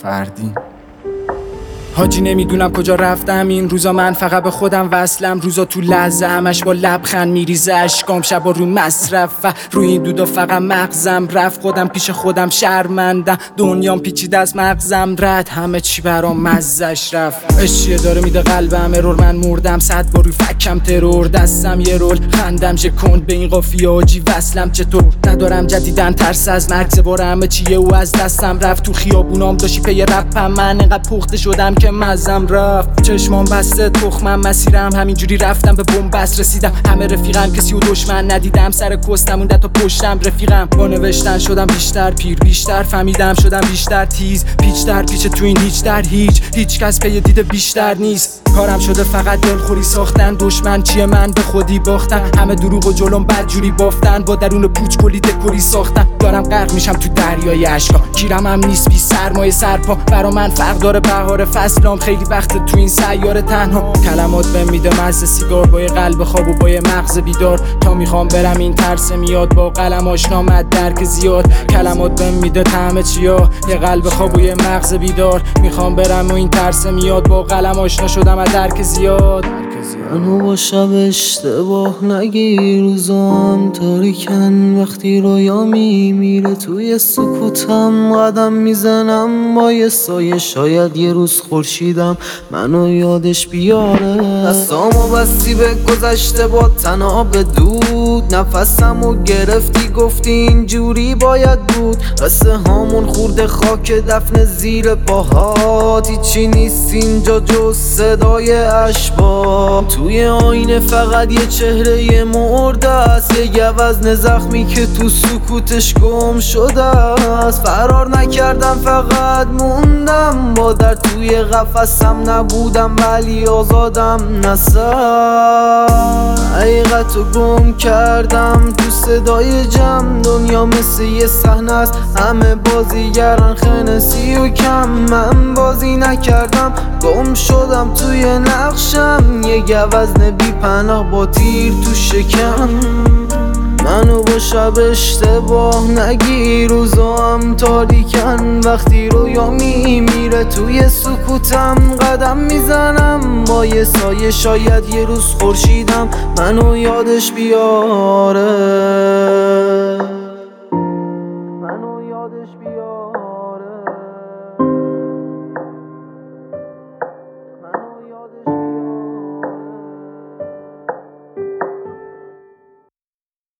فردی. حاجی نمیدونم کجا رفتم این روزا، من فقط به خودم وصلم. روزا تو لحظه همش با لبخند میریزه اشکام، شبا رو مصرف و روی این دودا فقط مغزم رفت. خودم پیش خودم شرمندم، دنیام پیچیده از مغزم رد، همه چی برام مزش رفت. عشقیه داره میده قلبم ارور، من مردم 100 بار روی فکم ترور. دستم یه رول خندم کند به این قافیه حاجی وصلم چطور. ندارم جدیدن ترس از مرگ، زباره همه چیه و از دستم رفت. تو خیابونام داشتی پی رپم، من انقدر پخته شدم که مزم رفت. چشمام بسته تخمم مسیرم، همینجوری رفتم به بنبست رسیدم. همه رفیقم کسی و دشمن ندیدم، سر کستم مونده تا پشتم رفیقم. با نوشتن شدم بیشتر پیر، بیشتر فهمیدم شدم بیشتر تیز. پیچ در پیچ تو این هیچ در هیچ کس پی دیده بیشتر نیست. کارم شده فقط دلخوری ساختن، دشمن چیه من به خودی باختن. همه دروغ و جلوم بدجوری بافتن، با درون پوچ کلی دکوری ساختن. دارم غرق میشم تو دریای اشکا، گیرم هم نیست بی سرمایه سرپا. برا من فرق داره بهار فصلام، خیلی وقت تو این سیاره تنها. کلمات بهم میده مزه سیگار، با یه قلب خواب و با یه مغز بیدار. تا میخوام برم این ترس میاد، با قلم آشنا مد درک زیاد. کلمات بهم میده طعم چیا، یه قلب خواب و یه مغز بیدار. میخوام برم و این ترس میاد، با قلم آشنا شدم از درک زیاد. منو با شب اشتباه نگیر، روزام تاریکن وقتی رویا میمیره. توی سکوتم قدم میزنم با یه سایه، شاید یه روز خورشیدم منو یادش بیاره. دستامو بستی به گذشته با تناب دود، نفسمو گرفتی گفتی اینجوری باید بود. قصه هامون خورده خاک دفن زیر پاهات، هیچی نیست اینجا جز صدای اشباح. توی آینه فقط یه چهره مرده است، یه گوزن زخمی که تو سکوتش گم شده است. فرار نکردم فقط موندم با در توی قفسم، نبودم ولی آزادم نسر. حقیقتو گم کردم تو صدای جمع، دنیا مثل یه صحنه است، همه بازیگران خنسی و کم. من بازی نکردم گم شدم توی نقشم، یه گوزن بی پناه با تیر تو شکم. منو با شب اشتباه نگیر، روزام تاریکن وقتی رویا میمیره. توی سکوتم قدم میزنم با یه سایه، شاید یه روز خورشیدم منو یادش بیاره.